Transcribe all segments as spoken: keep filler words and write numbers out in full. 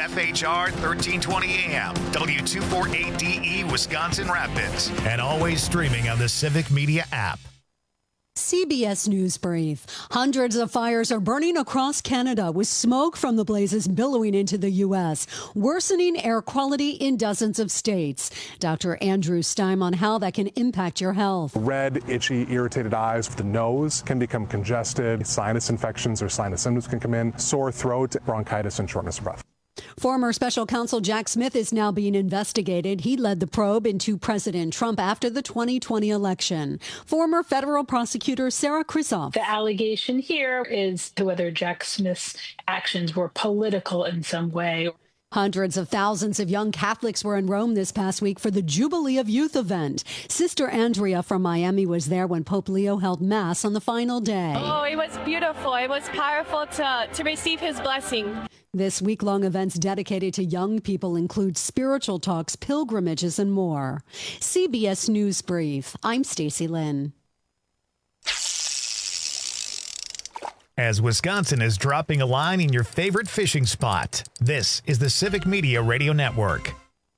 F H R thirteen twenty A M, W two forty-eight D E, Wisconsin Rapids. And always streaming on the Civic Media app. C B S News Brief. Hundreds of fires are burning across Canada with smoke from the blazes billowing into the U S, worsening air quality in dozens of states. Doctor Andrew Stein on how that can impact your health. Red, itchy, irritated eyes, the nose can become congested, sinus infections or sinus symptoms can come in, sore throat, bronchitis, and shortness of breath. Former special counsel Jack Smith is now being investigated. He led the probe into President Trump after the twenty twenty election. Former federal prosecutor Sarah Krisoff. The allegation here is to whether Jack Smith's actions were political in some way. Hundreds of thousands of young Catholics were in Rome this past week for the Jubilee of Youth event. Sister Andrea from Miami was there when Pope Leo held Mass on the final day. Oh, it was beautiful. It was powerful to, to receive his blessing. This week-long events dedicated to young people include spiritual talks, pilgrimages, and more. C B S News Brief. I'm Stacey Lynn. As Wisconsin is dropping a line in your favorite fishing spot, this is the Civic Media Radio Network.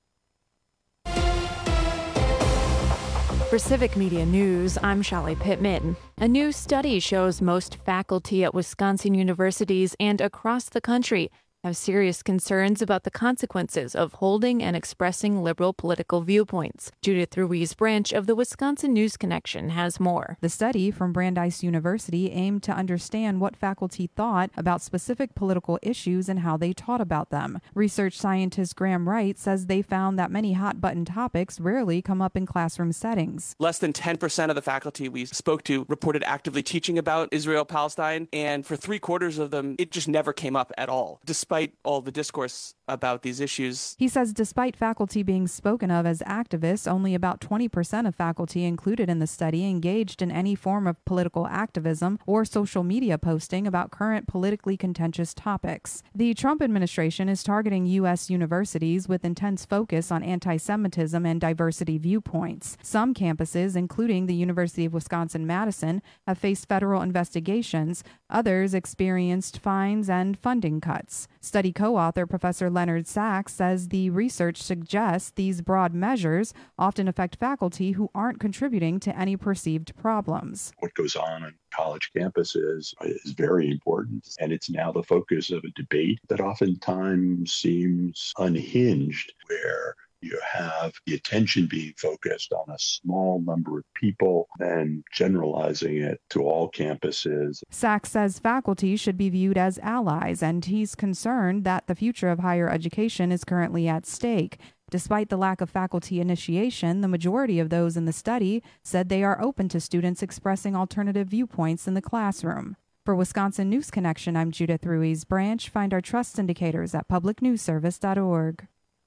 For Civic Media News, I'm Shelley Pittman. A new study shows most faculty at Wisconsin universities and across the country have serious concerns about the consequences of holding and expressing liberal political viewpoints. Judith Ruiz Branch of the Wisconsin News Connection has more. The study from Brandeis University aimed to understand what faculty thought about specific political issues and how they taught about them. Research scientist Graham Wright says they found that many hot-button topics rarely come up in classroom settings. Less than ten percent of the faculty we spoke to reported actively teaching about Israel-Palestine, and for three quarters of them, it just never came up at all, despite all the discourse about these issues. He says despite faculty being spoken of as activists, only about twenty percent of faculty included in the study engaged in any form of political activism or social media posting about current politically contentious topics. The Trump administration is targeting U S universities with intense focus on anti-Semitism and diversity viewpoints. Some campuses, including the University of Wisconsin-Madison, have faced federal investigations. Others experienced fines and funding cuts. Study co-author Professor Leonard Sachs says the research suggests these broad measures often affect faculty who aren't contributing to any perceived problems. What goes on on college campuses is very important, and it's now the focus of a debate that oftentimes seems unhinged, where you have the attention being focused on a small number of people and generalizing it to all campuses. Sachs says faculty should be viewed as allies, and he's concerned that the future of higher education is currently at stake. Despite the lack of faculty initiation, the majority of those in the study said they are open to students expressing alternative viewpoints in the classroom. For Wisconsin News Connection, I'm Judith Ruiz Branch. Find our trust indicators at public news service dot org.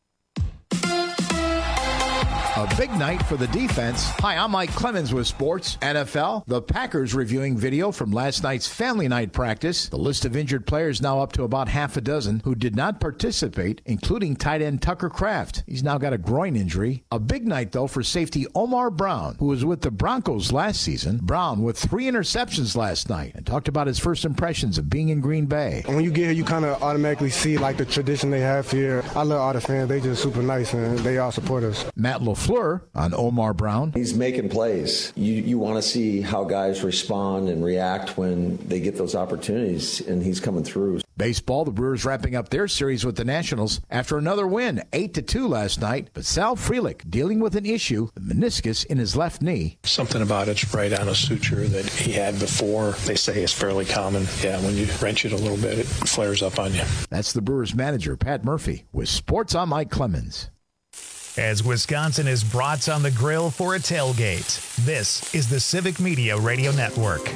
A big night for the defense. Hi, I'm Mike Clemens with sports. N F L, the Packers reviewing video from last night's family night practice. The list of injured players now up to about half a dozen who did not participate, including tight end Tucker Kraft. He's now got a groin injury. A big night, though, for safety Omar Brown, who was with the Broncos last season. Brown with three interceptions last night and talked about his first impressions of being in Green Bay. When you get here, you kind of automatically see like the tradition they have here. I love all the fans. They just super nice and they all support us. Matt LaFleur on Omar Brown. He's making plays. You you want to see how guys respond and react when they get those opportunities, and he's coming through. Baseball, the Brewers wrapping up their series with the Nationals after another win, eight to two last night. But Sal Frelick dealing with an issue, the meniscus in his left knee. Something about it's right on a suture that he had before. They say it's fairly common. Yeah, when you wrench it a little bit, it flares up on you. That's the Brewers manager, Pat Murphy, with Sports on Mike Clemens. As Wisconsin is brats on the grill for a tailgate, this is the Civic Media Radio Network.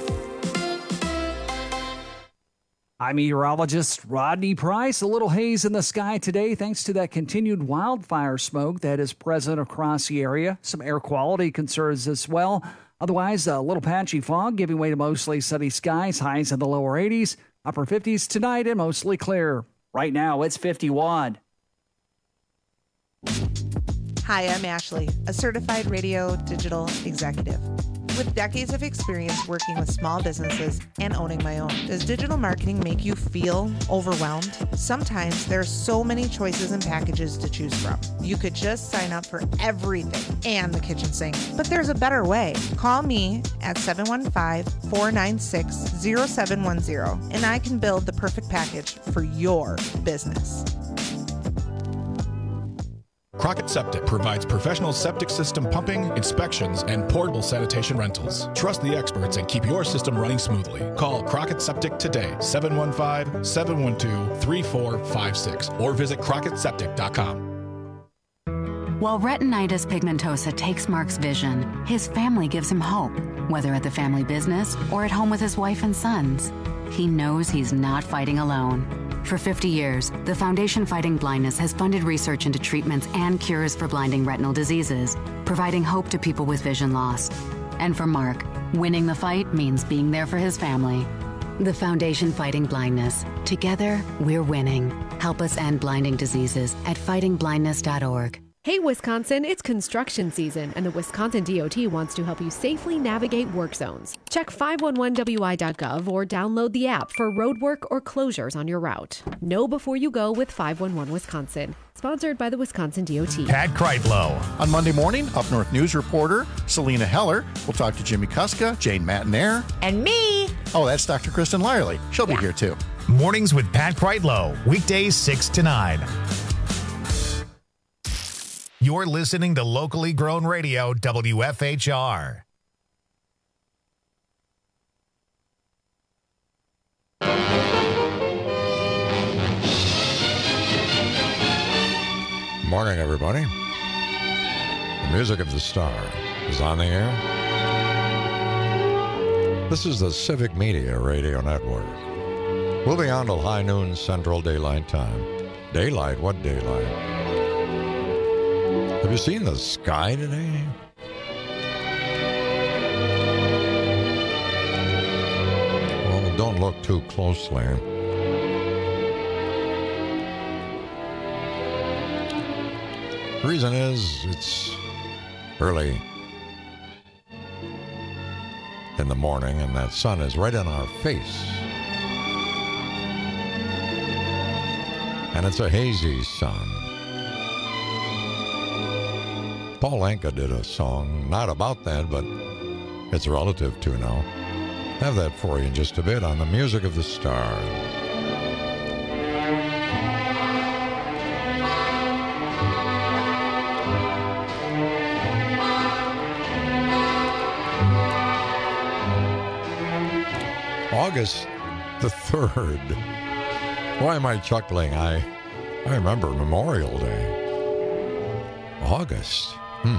I'm meteorologist Rodney Price. A little haze in the sky today thanks to that continued wildfire smoke that is present across the area. Some air quality concerns as well. Otherwise, a little patchy fog giving way to mostly sunny skies, highs in the lower eighties, upper fifties tonight, and mostly clear. Right now, it's fifty-one. Hi, I'm Ashley, a certified radio digital executive. With decades of experience working with small businesses and owning my own, does digital marketing make you feel overwhelmed? Sometimes there are so many choices and packages to choose from. You could just sign up for everything and the kitchen sink, but there's a better way. Call me at seven one five, four nine six, zero seven one zero and I can build the perfect package for your business. Crockett Septic provides professional septic system pumping, inspections, and portable sanitation rentals. Trust the experts and keep your system running smoothly. Call Crockett Septic today, seven one five, seven one two, three four five six, or visit crockett septic dot com. While retinitis pigmentosa takes Mark's vision, his family gives him hope, whether at the family business or at home with his wife and sons. He knows he's not fighting alone. For fifty years, the Foundation Fighting Blindness has funded research into treatments and cures for blinding retinal diseases, providing hope to people with vision loss. And for Mark, winning the fight means being there for his family. The Foundation Fighting Blindness. Together, we're winning. Help us end blinding diseases at fighting blindness dot org. Hey Wisconsin, it's construction season, and the Wisconsin D O T wants to help you safely navigate work zones. Check five one one W I dot gov or download the app for roadwork or closures on your route. Know before you go with five one one Wisconsin. Sponsored by the Wisconsin D O T. Pat Kreitlow. On Monday morning, Up North News reporter Selena Heller will talk to Jimmy Kuska, Jane Matinaire. And me. Oh, that's Doctor Kristen Lyerly. She'll yeah. be here too. Mornings with Pat Kreitlow. Weekdays six to nine. You're listening to locally grown radio, W F H R. Morning, everybody. The music of the star is on the air. This is the Civic Media Radio Network. We'll be on till high noon Central Daylight Time. Daylight? What daylight? Have you seen the sky today? Well, don't look too closely. The reason is it's early in the morning and that sun is right in our face. And it's a hazy sun. Paul Anka did a song, not about that, but it's relative to now. Have that for you in just a bit on the music of the stars. August the third. Why am I chuckling? I, I remember Memorial Day. August. Hmm.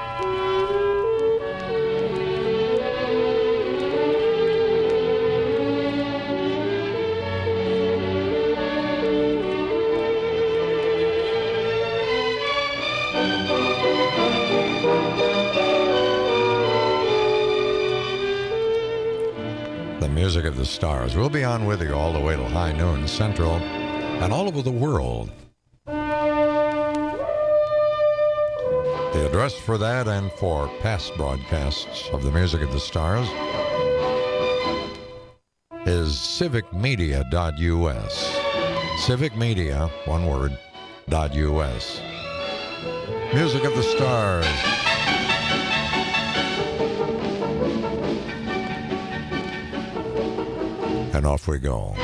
The music of the stars. We'll be on with you all the way till high noon Central and all over the world. The address for that and for past broadcasts of the music of the stars is civic media dot U S. Civic Media, one word, dot U S. Music of the stars. And off we go.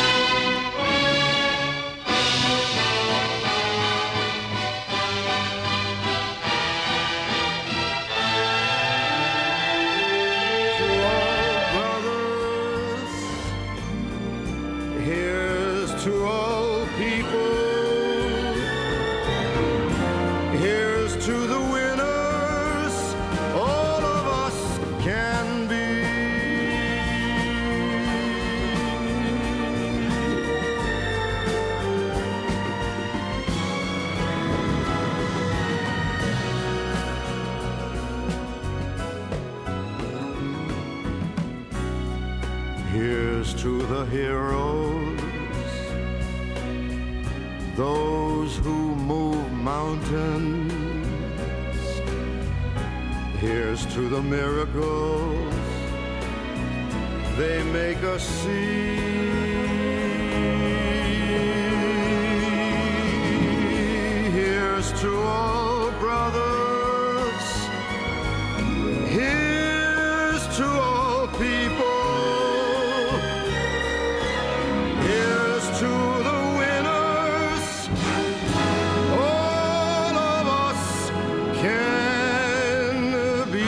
Here's to the heroes, those who move mountains. Here's to the miracles they make us see. Here's to all brothers. Here's to all people. Here's to the winners. All of us can be.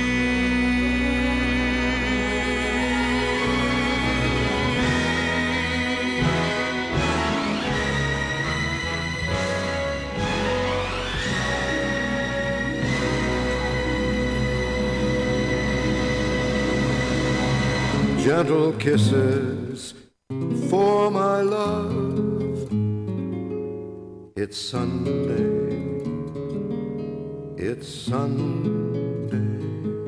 Gentle kisses for my love. It's Sunday. It's Sunday.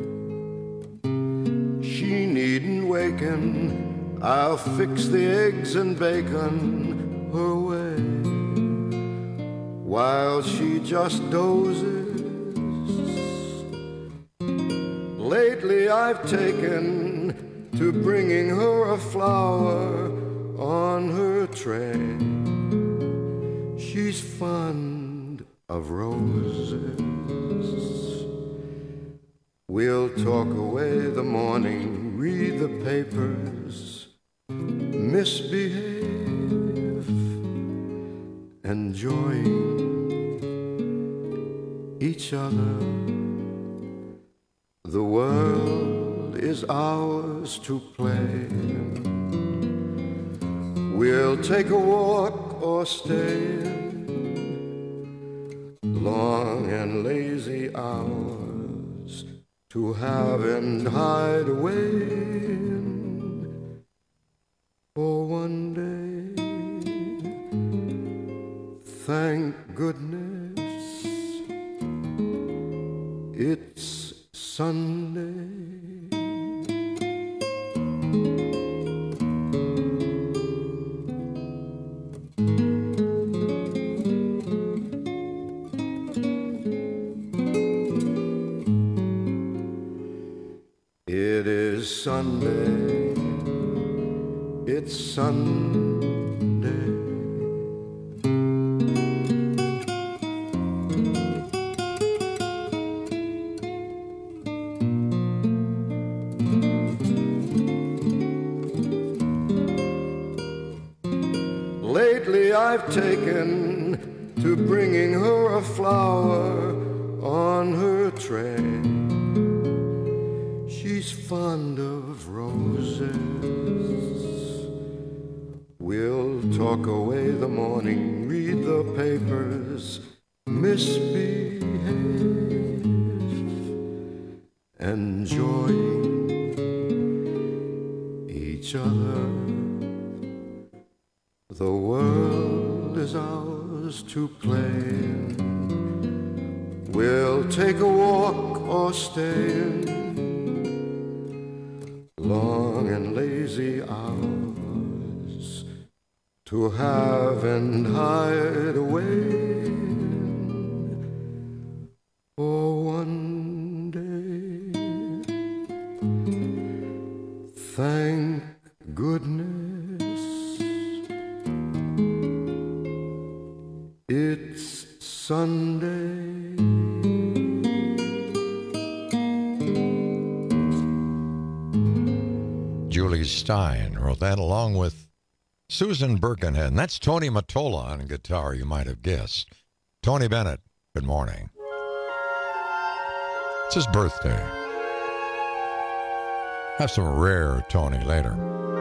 She needn't waken. I'll fix the eggs and bacon her way while she just dozes. Lately I've taken to bringing her a flower on her tray. She's fond of roses. We'll talk away the morning, read the papers, misbehave, enjoying each other. The world is ours to play. We'll take a walk or stay. Long and lazy hours to have and hide away in. For one day, thank goodness, it's Sunday. It is Sunday, it's Sunday. Lately I've taken to bringing her a flower on her tray. She's fond of roses. We'll talk away the morning, read the papers, misbehave, enjoying each other. The world is ours to play in. We'll take a walk or stay in. Long and lazy hours to have and hide away for one day. Thank goodness it's Sunday. Julie Stein wrote that along with Susan Birkenhead. And that's Tony Mottola on guitar, you might have guessed. Tony Bennett, good morning. It's his birthday. Have some rare Tony later.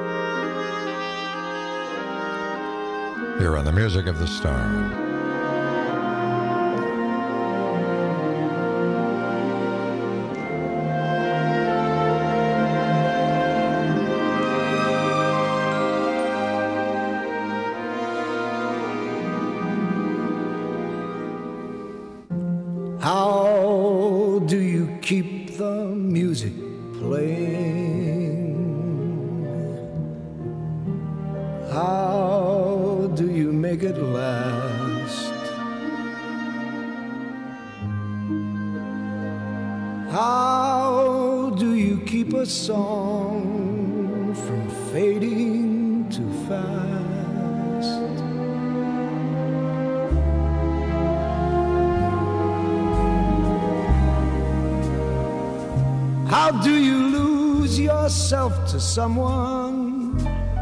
Here on the Music of the Stars. How do you keep the music playing? How do you make it last? How keep a song from fading too fast? How do you lose yourself to someone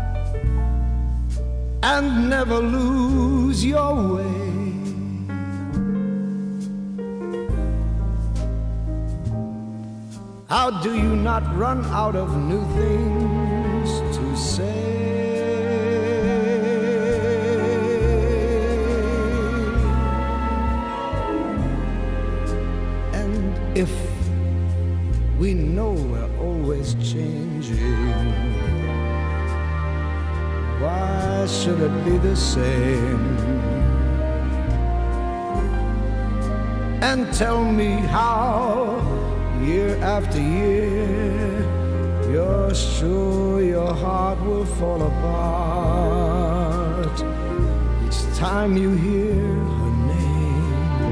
and never lose your way? How do you not run out of new things to say? And if we know we're always changing, why should it be the same? And tell me how, year after year, you're sure your heart will fall apart each time you hear her name.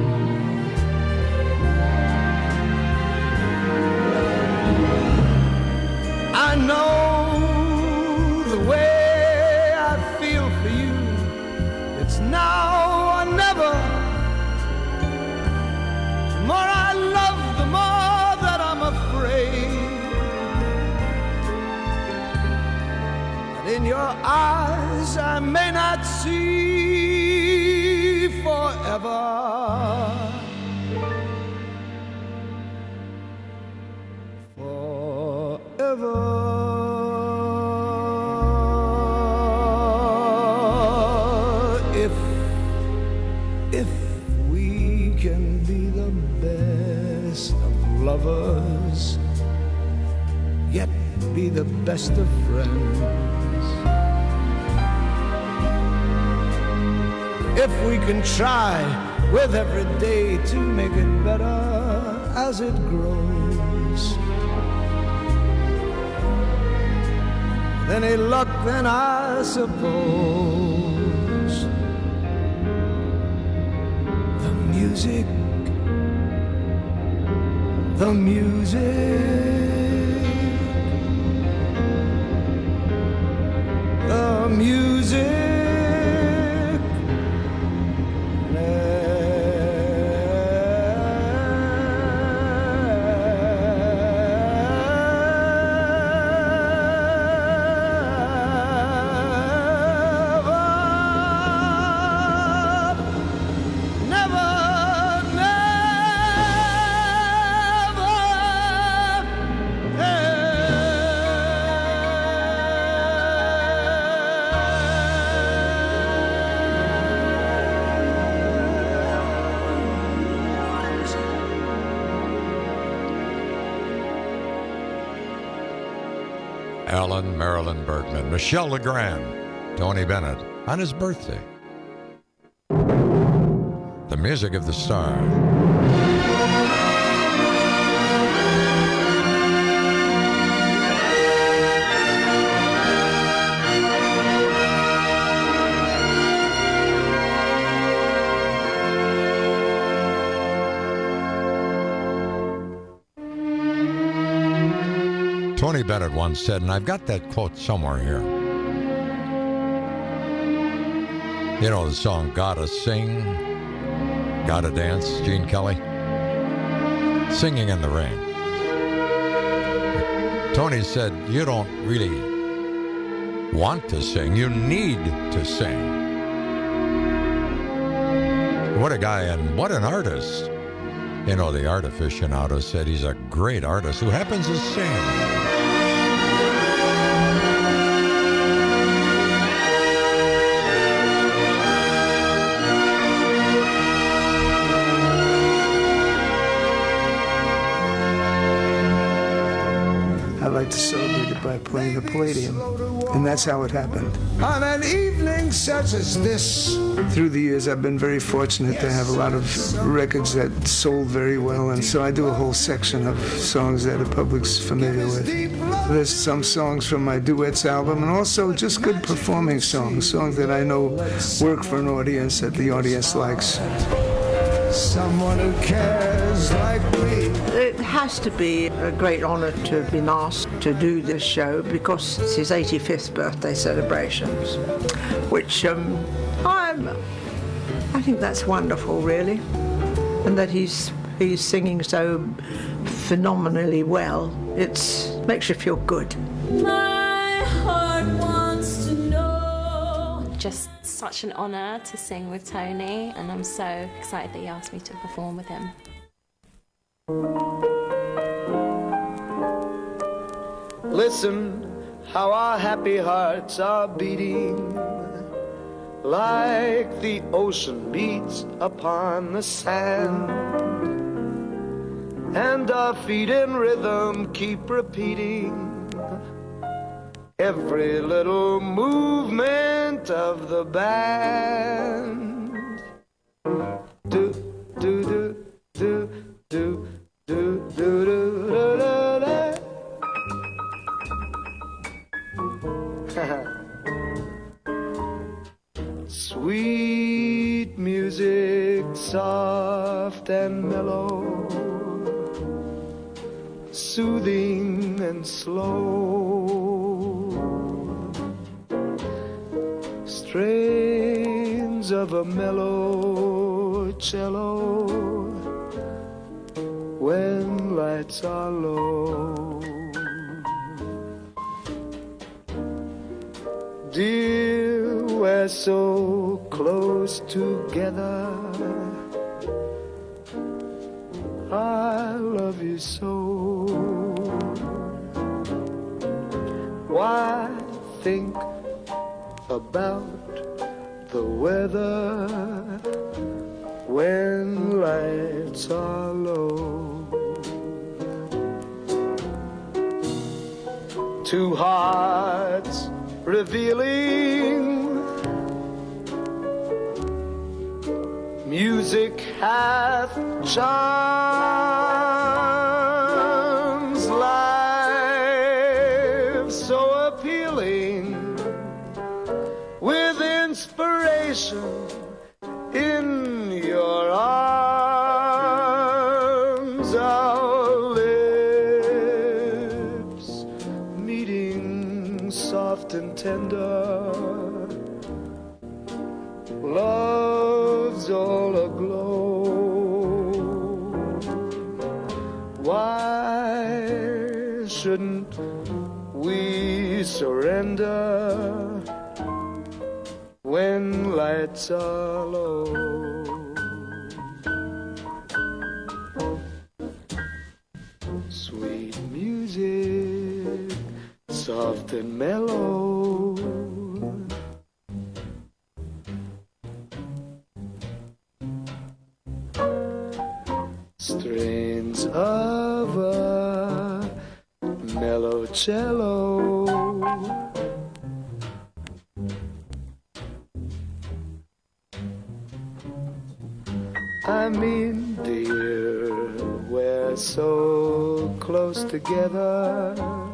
I know the way I feel for you, it's now or never. The more I love, the more that I'm afraid that in your eyes I may not see forever. Forever. If, if we can be the best of lovers, yet be the best of friends. If we can try with every day to make it better as it grows, with any luck then I suppose the music The music, the music Alan Marilyn Bergman, Michelle Legrand, Tony Bennett on his birthday. The music of the stars. Tony Bennett once said, and I've got that quote somewhere here. You know the song Gotta Sing, Gotta Dance, Gene Kelly? Singing in the Rain. Tony said, you don't really want to sing, you need to sing. What a guy and what an artist. You know, the art aficionado said he's a great artist who happens to sing. I like to celebrate it by playing the Palladium, and that's how it happened. On an evening such as this, through the years I've been very fortunate to have a lot of records that sold very well, and so I do a whole section of songs that the public's familiar with. There's some songs from my duets album, and also just good performing songs, songs that I know work for an audience, that the audience likes. someone who cares like me. It has to be a great honour to have been asked to do this show because it's his eighty-fifth birthday celebrations, which um, I'm, I think that's wonderful, really, and that he's he's singing so phenomenally well. It's makes you feel good. My heart wants to know. Just such an honour to sing with Tony, and I'm so excited that he asked me to perform with him. Listen how our happy hearts are beating, like the ocean beats upon the sand, and our feet in rhythm keep repeating every little movement of the band. Do, do, do, do, do, do, do, do, do, do. Sweet music, soft and mellow, soothing and slow, strains of a mellow cello when lights are low. Dear, we're so close together, I love you so. Why think about the weather when lights are low? Two hearts revealing music hath charms, life so appealing, with inspiration in your arms. Our lips meeting soft and tender, love's all aglow. Why shouldn't we surrender when lights are low? Sweet music, soft and mellow, strains of a mellow cello, I mean, dear, we're so close together,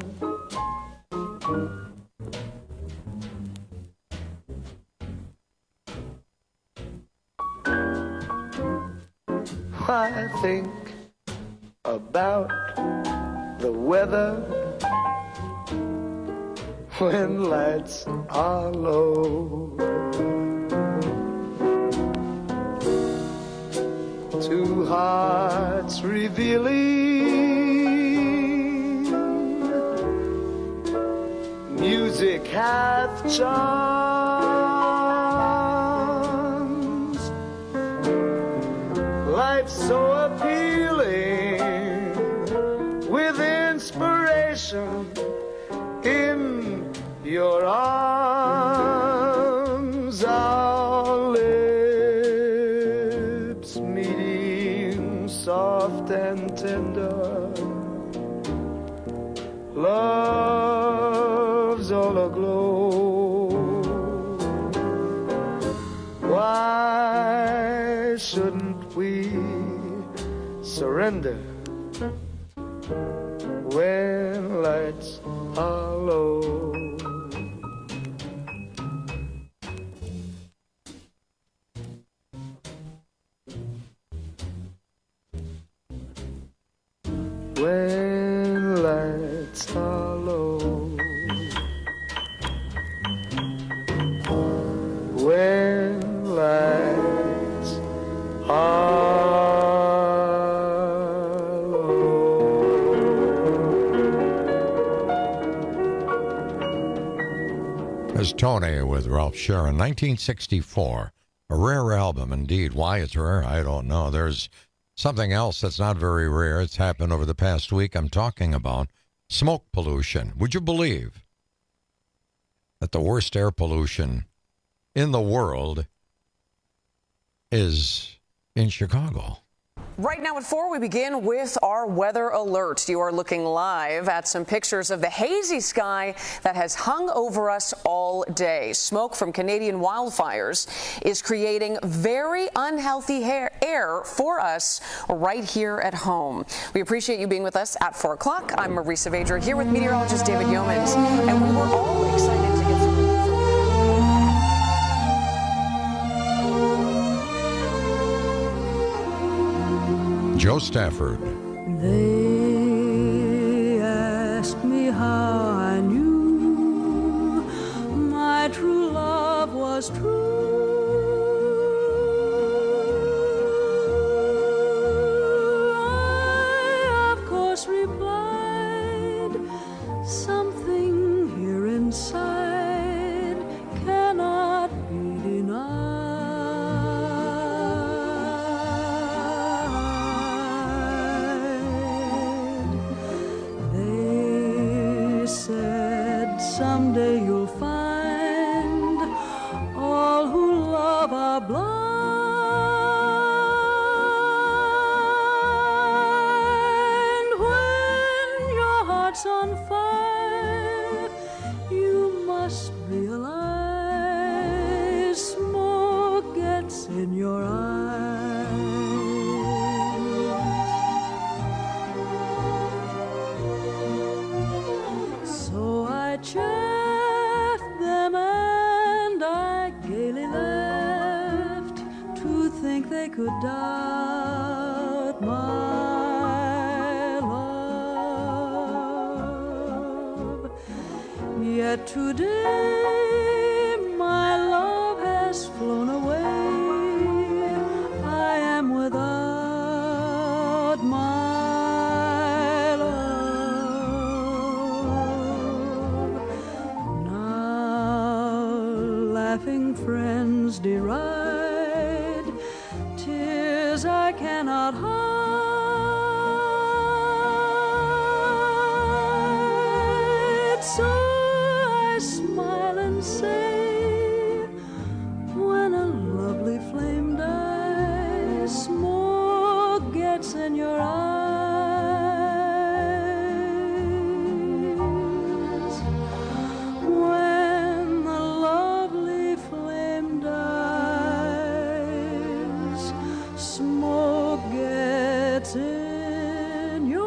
I think about the weather when lights are low. Two hearts revealing music hath charms, life so appealing, with inspiration in your arms. Our lips meeting soft and tender, love's all aglow. Why shouldn't we surrender when lights are low? As Tony with Ralph Sharon, nineteen sixty-four. A rare album indeed. Why it's rare, I don't know. There's something else that's not very rare. It's happened over the past week. I'm talking about smoke pollution. Would you believe that the worst air pollution in the world is in Chicago? Right now at four, we begin with our weather alert. You are looking live at some pictures of the hazy sky that has hung over us all day. Smoke from Canadian wildfires is creating very unhealthy air for us right here at home. We appreciate you being with us at four o'clock. I'm Marisa Vadra here with meteorologist David Yeomans, and we were all excited to get some. Joe Stafford. They asked me how I knew my true love was true. I, of course, replied, something here inside cannot be denied. Someday you'll find all who love are blind. When your heart's on fire, you must realize smoke gets in your eyes. So I chaffed them and I gaily laughed to think they could doubt my love. Yet today my love has flown away. I am without my love. Now laughing friends deride tears I cannot hide. So I smile and say, when a lovely flame dies, smoke gets in your eyes. When the lovely flame dies, smoke gets in your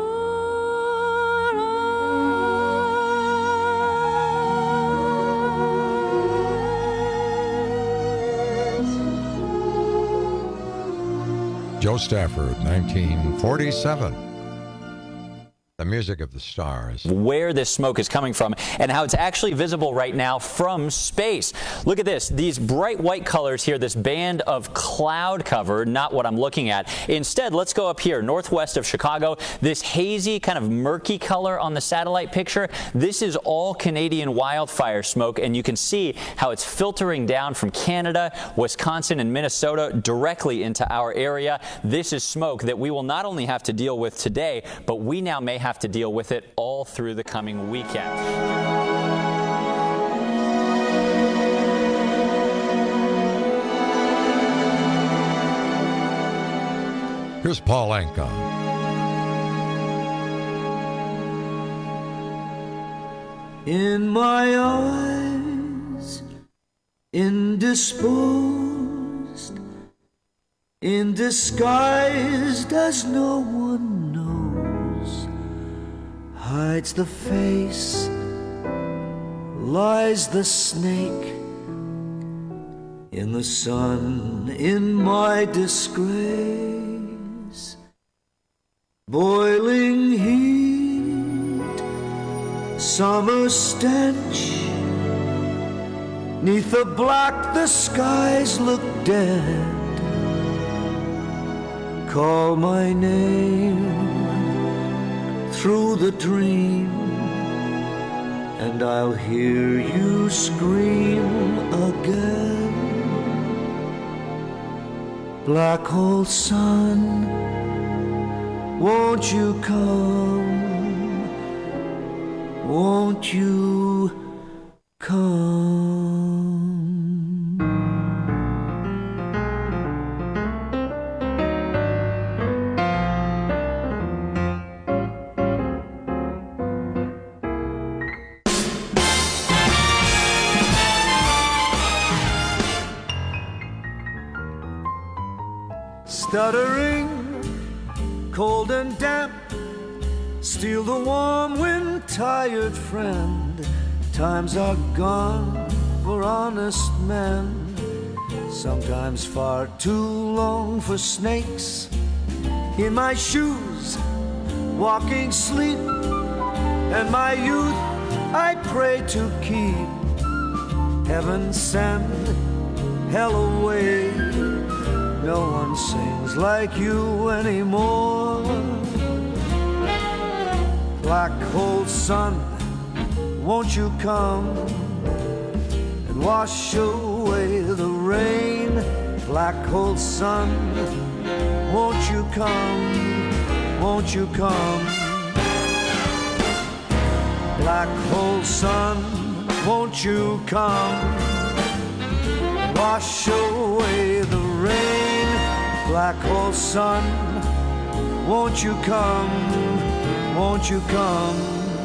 Joe Stafford, nineteen forty-seven. The music of the stars. Where this smoke is coming from and how it's actually visible right now from space. Look at this. These bright white colors here, this band of cloud cover, not what I'm looking at. Instead, let's go up here, northwest of Chicago. This hazy, kind of murky color on the satellite picture, this is all Canadian wildfire smoke, and you can see how it's filtering down from Canada, Wisconsin, and Minnesota directly into our area. This is smoke that we will not only have to deal with today, but we now may have to deal with it all through the coming weekend. Here's Paul Anka. In my eyes, indisposed, indisguised as no one knows, hides the face, lies the snake. In the sun, in my disgrace, boiling heat, summer stench. Neath the black, the skies look dead. call my name through the dream, and I'll hear you scream again. Black hole sun, won't you come? Won't you come? Stuttering, cold and damp, steal the warm wind, tired friend. Times are gone for honest men, sometimes far too long for snakes. In my shoes, walking sleep, and my youth I pray to keep. Heaven send hell away, no one sings like you anymore. Black hole sun, won't you come and wash away the rain? Black hole sun, won't you come, won't you come? Black hole sun, won't you come and wash away the rain? Black hole sun, won't you come, won't you come?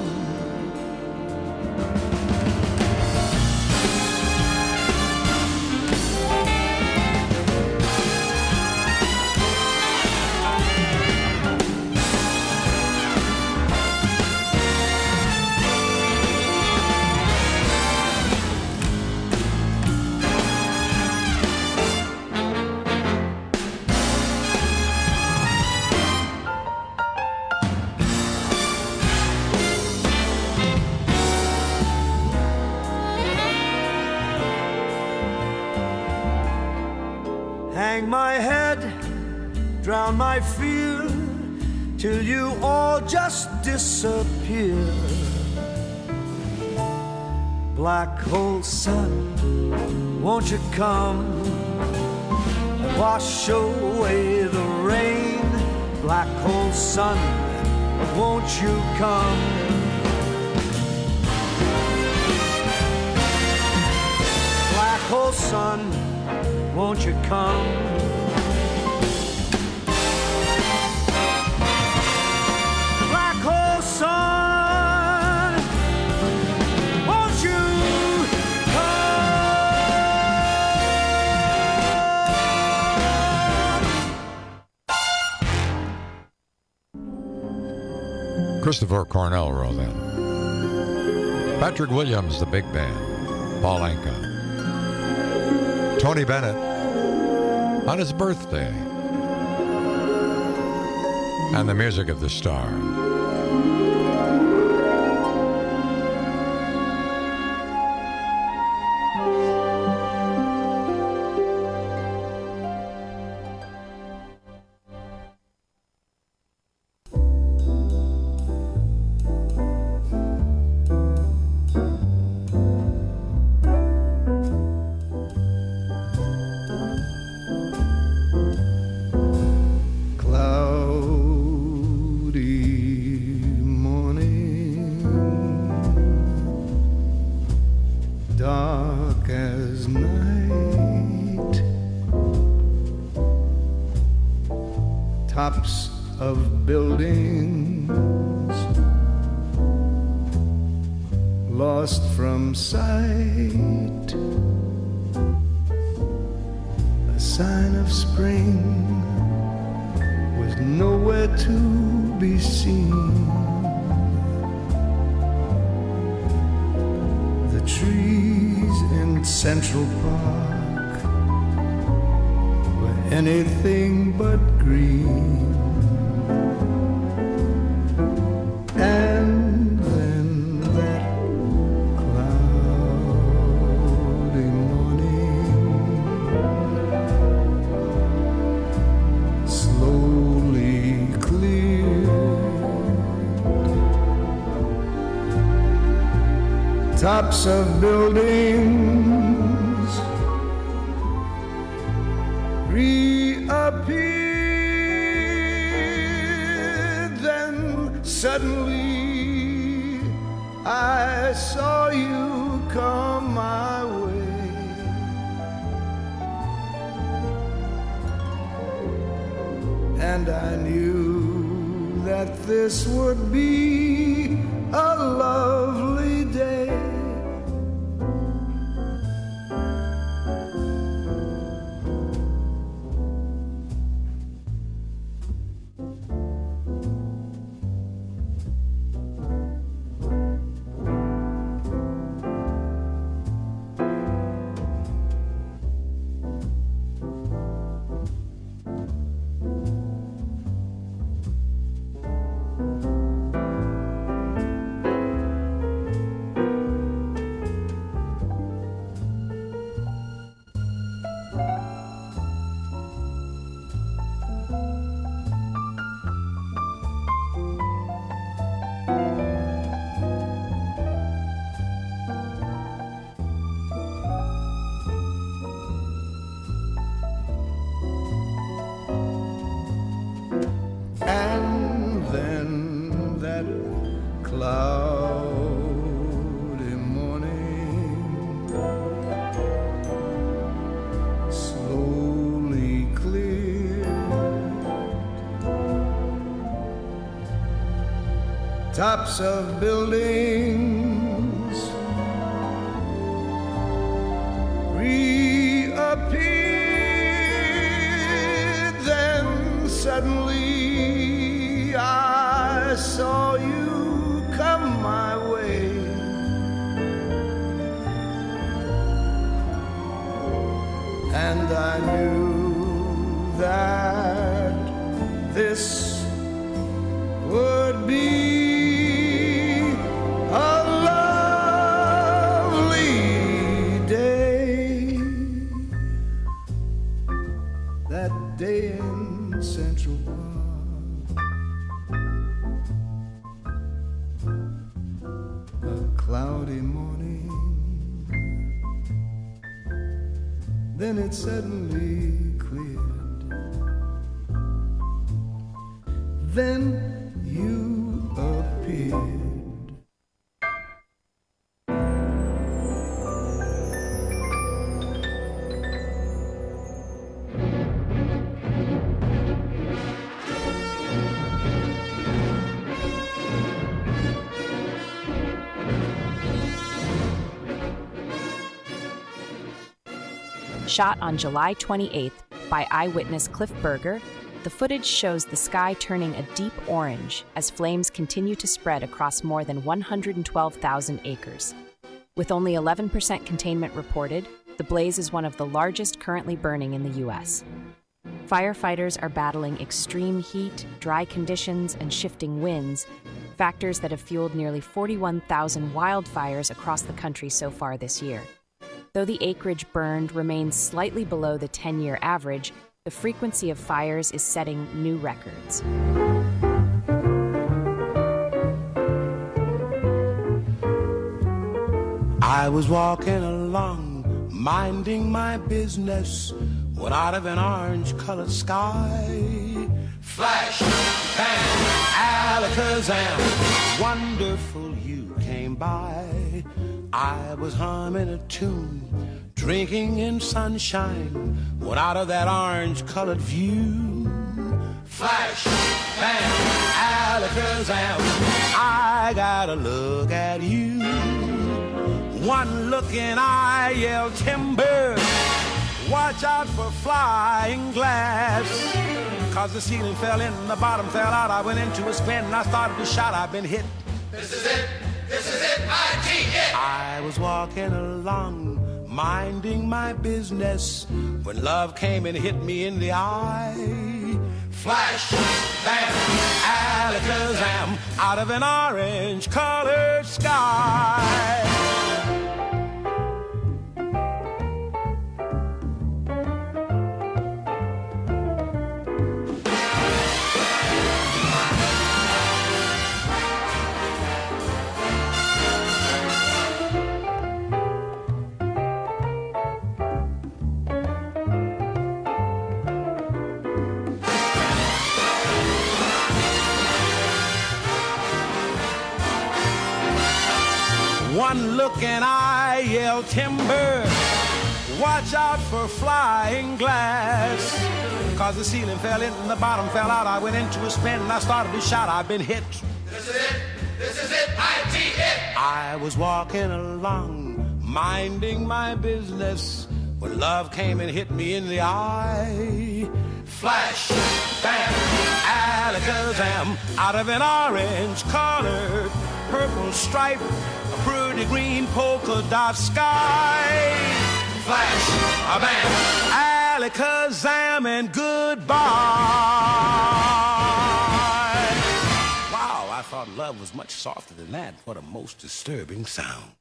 Hang my head, drown my fear, till you all just disappear. Black hole sun, won't you come and wash away the rain? Black hole sun, won't you come? Black hole sun, won't you come? Black hole sun, won't you come? Christopher Cornell wrote that. Patrick Williams, the big band. Paul Anka. Tony Bennett on his birthday. And the music of the star. Central Park were anything but green. And then that cloudy morning slowly tops of buildings reappeared. Then suddenly I saw you come my way. And I knew that this would be a lovely day. And then that cloudy morning slowly cleared. Tops of buildings reappeared. Then suddenly I saw you come my way. And I knew that this would be a lovely day. That day in Central Park. Cloudy morning, then it suddenly cleared. Then you appeared. Shot on July twenty-eighth by eyewitness Cliff Berger, the footage shows the sky turning a deep orange as flames continue to spread across more than one hundred twelve thousand acres. With only eleven percent containment reported, the blaze is one of the largest currently burning in the U S. Firefighters are battling extreme heat, dry conditions, and shifting winds, factors that have fueled nearly forty-one thousand wildfires across the country so far this year. Though the acreage burned remains slightly below the ten-year average, the frequency of fires is setting new records. I was walking along, minding my business, when out of an orange-colored sky, flash, bang, alakazam, wonderful you came by. I was humming a tune, drinking in sunshine, when out of that orange-colored view, flash, bang, alakazam, I gotta look at you. One look and I yelled timber, watch out for flying glass. Cause the ceiling fell in, the bottom fell out, I went into a spin and I started to shout, I've been hit. This is it. This is it, I T it! I was walking along, minding my business, when love came and hit me in the eye. Flash, bam, alakazam, out of an orange-colored sky. One look and I yelled timber. Watch out for flying glass. Cause the ceiling fell in and the bottom fell out. I went into a spin and I started to shout, I've been hit. This is it. This is it. I T it. I was walking along, minding my business, when love came and hit me in the eye. Flash, bam, alakazam, out of an orange-colored purple stripe, a pretty green polka dot sky. Flash, a bam, alakazam, and goodbye. Wow, I thought love was much softer than that. What a most disturbing sound.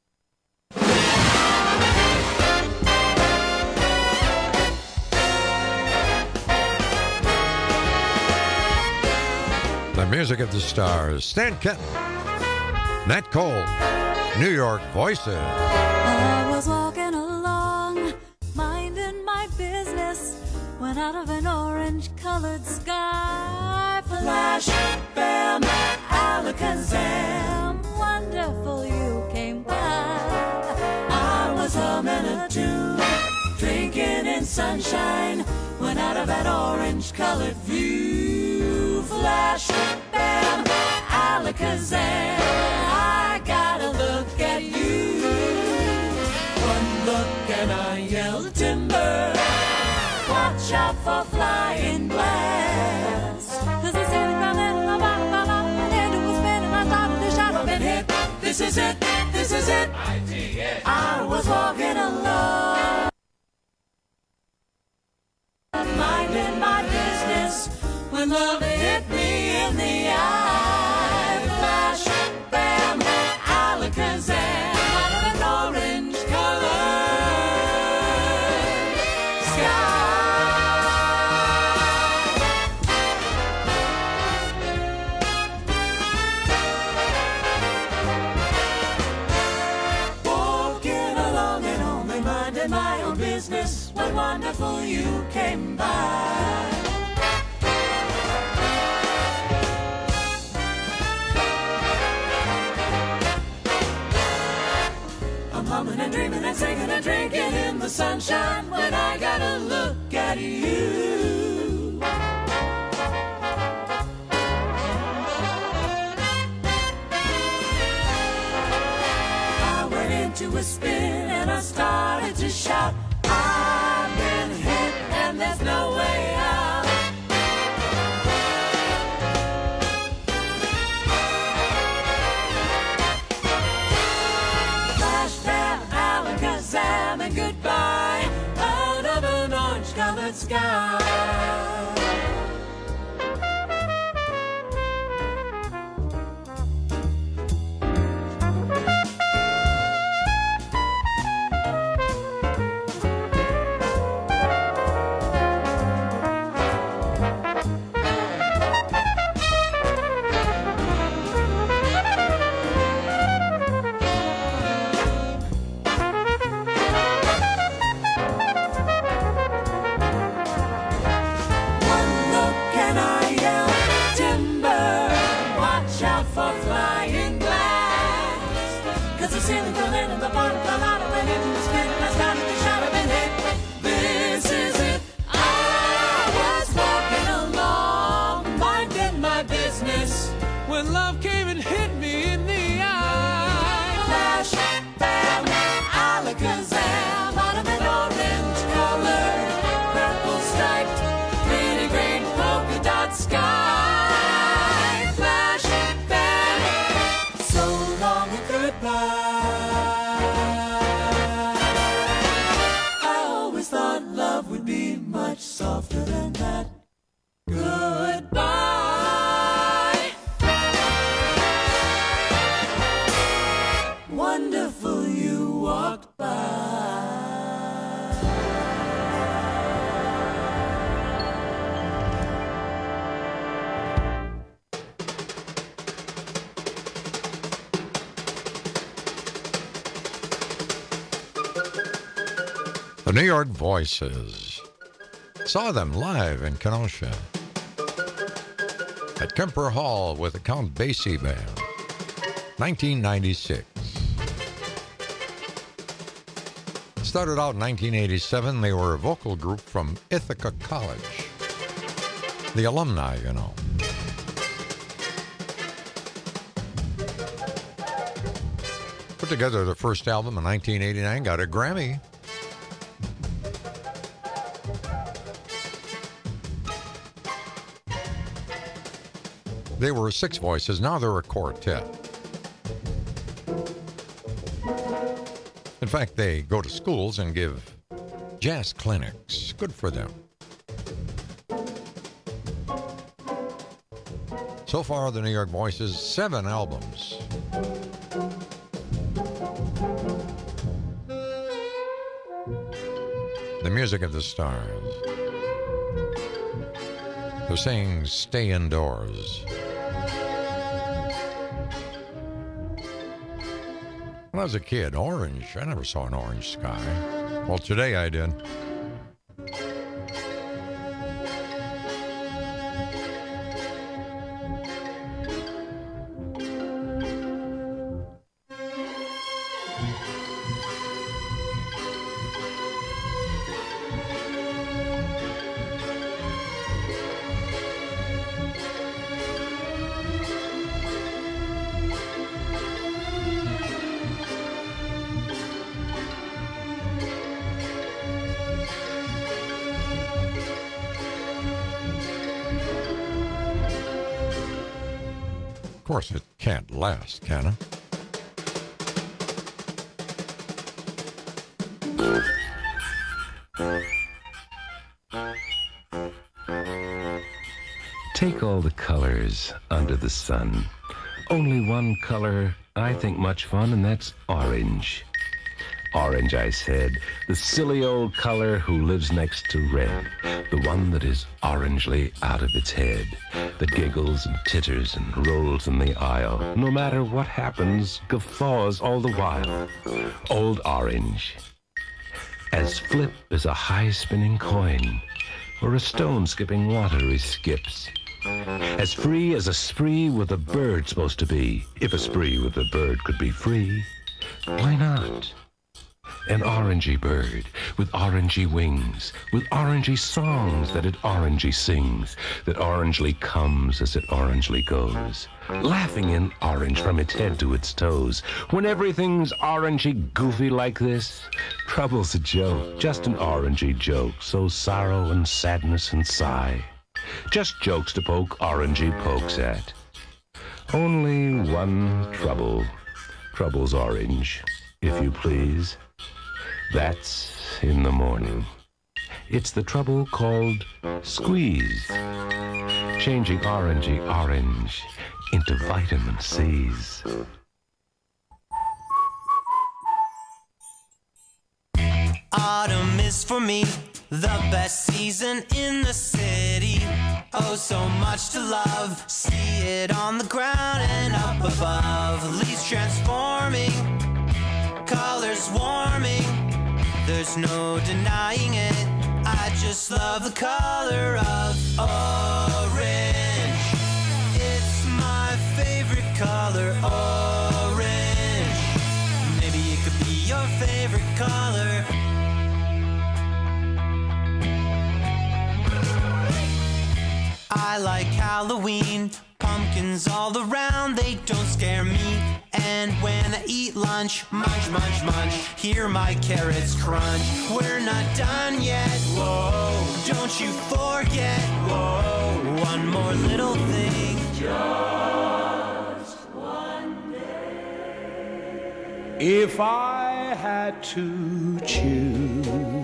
The music of the stars. Stan Kenton, Nat Cole, New York Voices. I was walking along, minding my business, when out of an orange-colored sky, flash, bam, alakazam, wonderful you came by. I was humming a tune, drinking in sunshine, when out of that orange-colored view, flash, bam, alakazam, I gotta look at you. One look and I yelled timber. Watch out for flying glass. Cause the ceiling fell in and the bottom fell out and it was spinning. I started to shout, I've been hit. This is it, this is it. I T it. I was walking alone, minding my business, when love hit me in the eye. Flash, bam, alakazam, out of an orange-colored sky. Walking along and only minding my own business, when wonderful you came by. I'm humming and dreaming and singing and drinking in the sunshine, when I gotta look at you. I went into a spin and I started to shout, I've been hit and there's no way out. Flash, bam, alakazam, and goodbye, out of an orange-colored sky. One look and I yell timber. Watch out for flying glass. Cause the ceiling fell in and the bottom fell out and went into a spin and I started to shout, I've been hit. This is it. I was walking along, minding my business, when love came and hit me in the eye. Flash, bam, alakazam, out of an orange-colored, purple-striped, pretty green polka dot sky. Flash, bam, so long and goodbye. I always thought love would be much softer than that. Goodbye. Wonderful you walked by. The New York Voices. Saw them live in Kenosha at Kemper Hall with the Count Basie Band, nineteen ninety-six. Started out in nineteen eighty-seven, they were a vocal group from Ithaca College. The alumni, you know. Put together their first album in nineteen eighty-nine, got a Grammy. They were six voices, now they're a quartet. In fact, they go to schools and give jazz clinics. Good for them. So far, the New York Voices, seven albums. The music of the stars. They're saying stay indoors. When I was a kid, orange, I never saw an orange sky. Well, today I did. Of course, it can't last, can it? Take all the colors under the sun. Only one color I think much fun, and that's orange. Orange, I said, the silly old color who lives next to red, the one that is orangely out of its head, that giggles and titters and rolls in the aisle, no matter what happens, guffaws all the while. Old Orange. As flip as a high-spinning coin, or a stone skipping water he skips. As free as a spree with a bird supposed to be, if a spree with a bird could be free. Why not? An orangey bird with orangey wings, with orangey songs that it orangey sings, that orangely comes as it orangely goes, laughing in orange from its head to its toes. When everything's orangey goofy like this, trouble's a joke, just an orangey joke, so sorrow and sadness and sigh. Just jokes to poke orangey pokes at. Only one trouble. Trouble's orange, if you please. That's in the morning. It's the trouble called squeeze. Changing orangey orange into vitamin C's. Autumn is for me the best season in the city. Oh, so much to love. See it on the ground and up above. Leaves transforming, colors warming. There's no denying it. I just love the color of orange. It's my favorite color, orange. Maybe it could be your favorite color. I like Halloween, pumpkins all around, they don't scare me. And when I eat lunch, munch, munch, munch, hear my carrots crunch. We're not done yet, whoa, don't you forget, whoa, one more little thing. Just one day. If I had to choose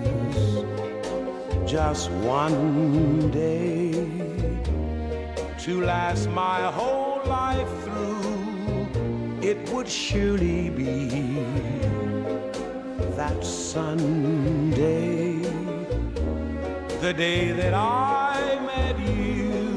just one day to last my whole life through, it would surely be that Sunday, the day that I met you.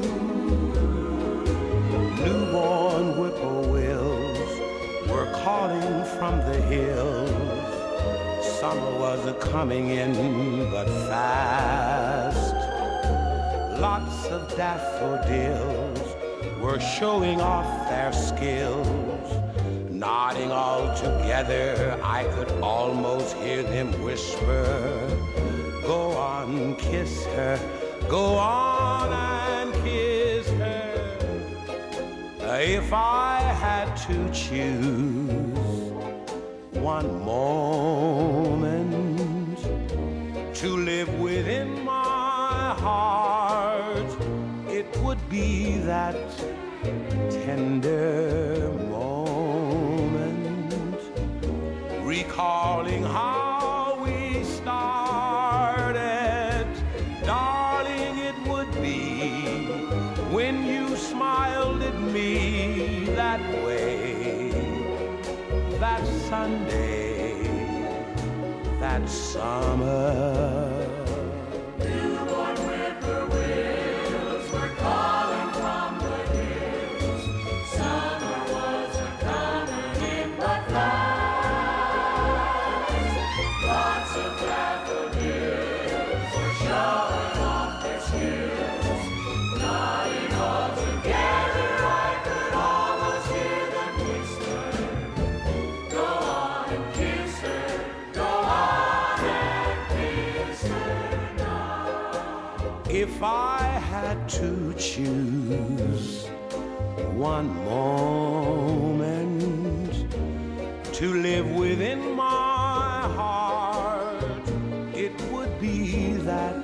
Newborn whippoorwills were calling from the hills. Summer was a-coming in but fast. Lots of daffodils were showing off their skills. nodding all together. I could almost hear them whisper, go on, kiss her, go on and kiss her. If I had to choose one moment to live within my heart, it would be that tender moment, recalling how we started. Darling, it would be when you smiled at me that way, that Sunday, that summer. Newborn whippoorwills were calling from the hills. Summer wasn't coming in but fast. Lots of daffodils were showing off their skills. Nodding all together, I could almost hear them whisper, go on and kiss her, go on and kiss her now. If I had to choose one moment to live within my heart, it would be that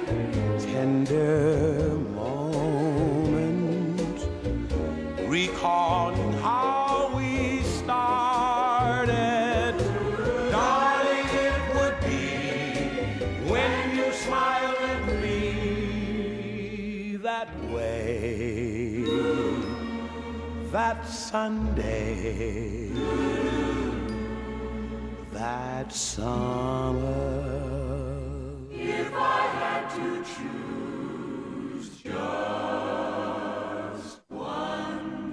tender moment, recalling how we started. Darling, it would be when you smiled at me that way, that Sunday, that summer. If I had to choose just one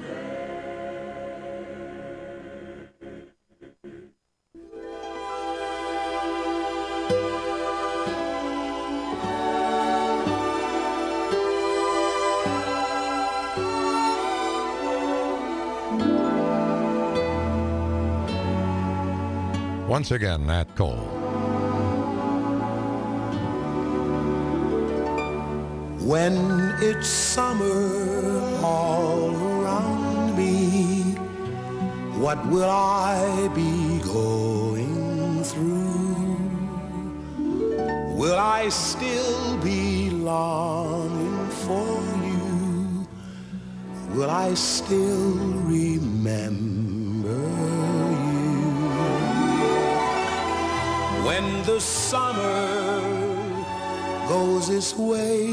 Once again, Nat Cole. When it's summer all around me, what will I be going through? Will I still be longing for you? Will I still remember you? When the summer goes its way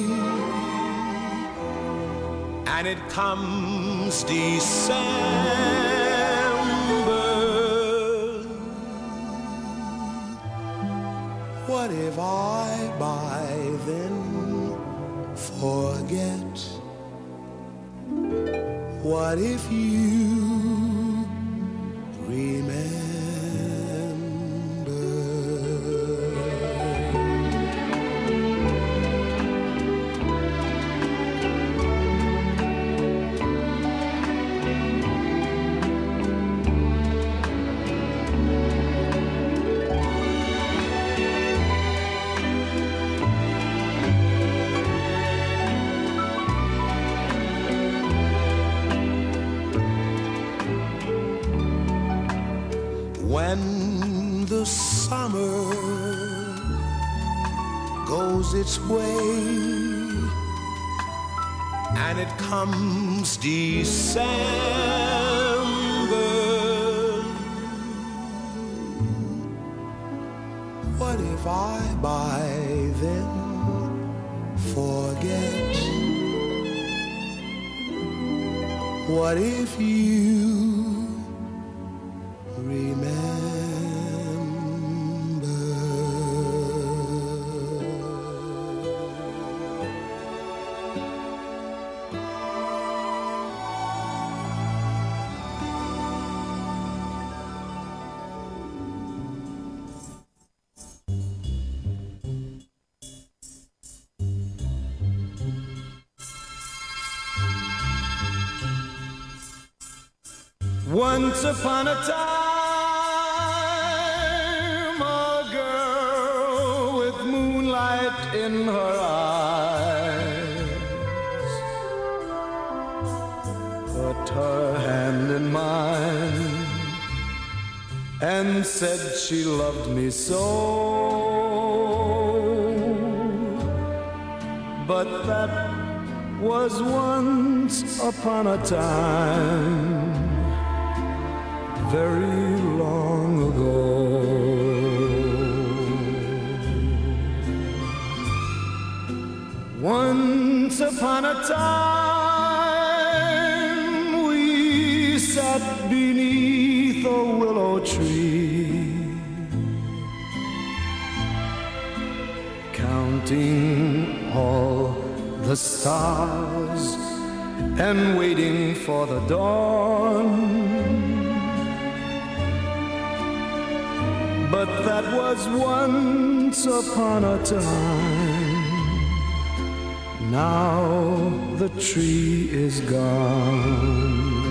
and it comes December, what if I by then forget? What if you remember? When the summer goes its way and it comes December, what if I by then forget? What if you Once upon a time, a girl with moonlight in her eyes put her hand in mine and said she loved me so. But that was once upon a time, very long ago. Once upon a time, we sat beneath a willow tree, counting all the stars and waiting for the dawn. But that was once upon a time. Now the tree is gone.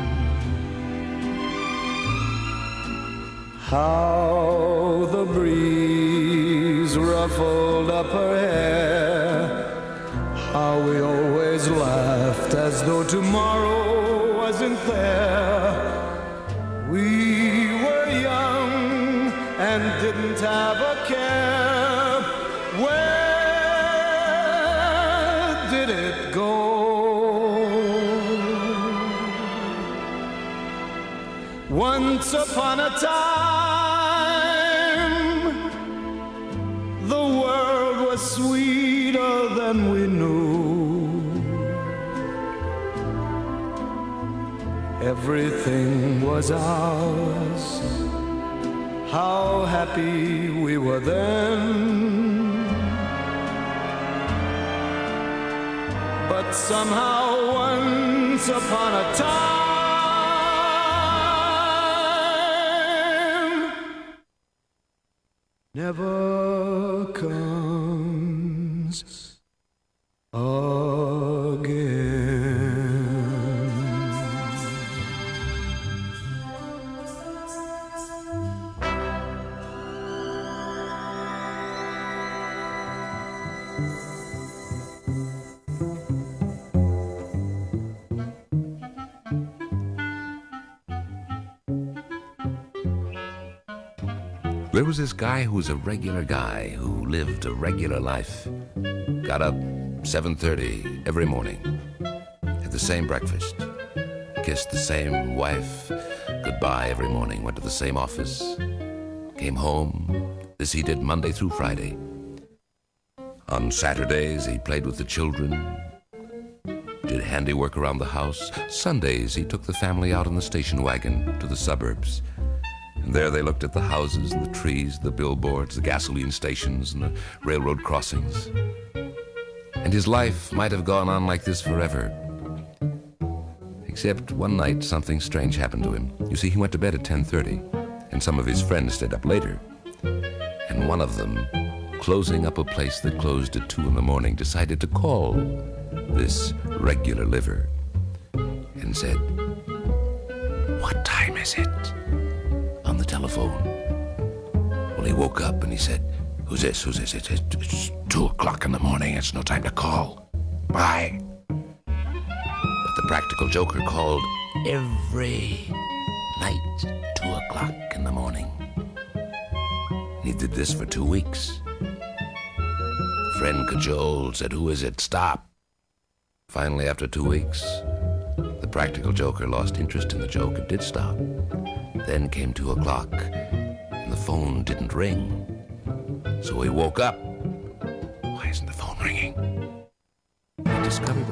How the breeze ruffled up her hair. How we always laughed as though tomorrow wasn't there. We were young and didn't have a care. Where did it go? Once upon a time, the world was sweeter than we knew. Everything was ours. How happy we were then. But somehow once upon a time never comes again. There was this guy who was a regular guy who lived a regular life. Got up seven thirty every morning, had the same breakfast, kissed the same wife goodbye every morning, went to the same office, came home. This he did Monday through Friday. On Saturdays, he played with the children, did handiwork around the house. Sundays, he took the family out in the station wagon to the suburbs. And there they looked at the houses and the trees, the billboards, the gasoline stations, and the railroad crossings. And his life might have gone on like this forever. Except one night, something strange happened to him. You see, he went to bed at ten thirty, and some of his friends stayed up later. And one of them, closing up a place that closed at two in the morning, decided to call this regular liver and said, "What time is it?" on the telephone. Well, he woke up and he said, "Who's this? Who's this? It's, it's two o'clock in the morning. It's no time to call. Bye." But the practical joker called every night, two o'clock in the morning. He did this for two weeks. The friend cajoled, said, "Who is it? Stop." Finally, after two weeks, the practical joker lost interest in the joke and did stop. Then came two o'clock, and the phone didn't ring. So he woke up. Why isn't the phone ringing? He discovered it.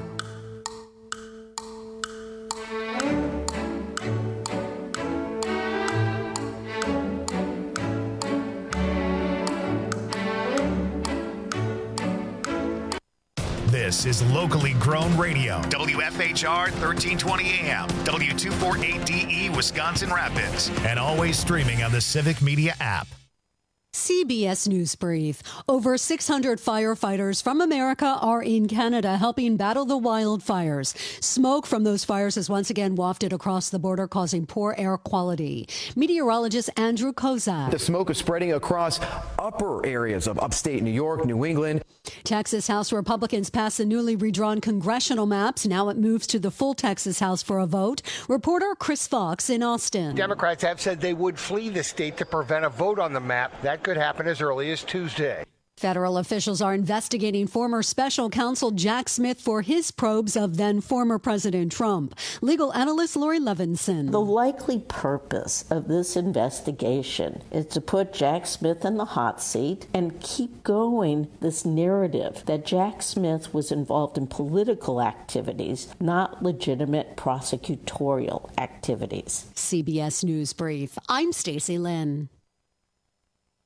This is locally grown radio. W F H R thirteen twenty A M, W two forty-eight D E, Wisconsin Rapids, and always streaming on the Civic Media app. C B S News Brief. Over six hundred firefighters from America are in Canada helping battle the wildfires. Smoke from those fires is once again wafted across the border, causing poor air quality. Meteorologist Andrew Kozak. The smoke is spreading across upper areas of upstate New York, New England. Texas House Republicans passed the newly redrawn congressional maps. Now it moves to the full Texas House for a vote. Reporter Chris Fox in Austin. Democrats have said they would flee the state to prevent a vote on the map. That could happen as early as Tuesday. Federal officials are investigating former special counsel Jack Smith for his probes of then former President Trump. Legal analyst Lori Levinson. The likely purpose of this investigation is to put Jack Smith in the hot seat and keep going this narrative that Jack Smith was involved in political activities, not legitimate prosecutorial activities. C B S News Brief. I'm Stacey Lynn.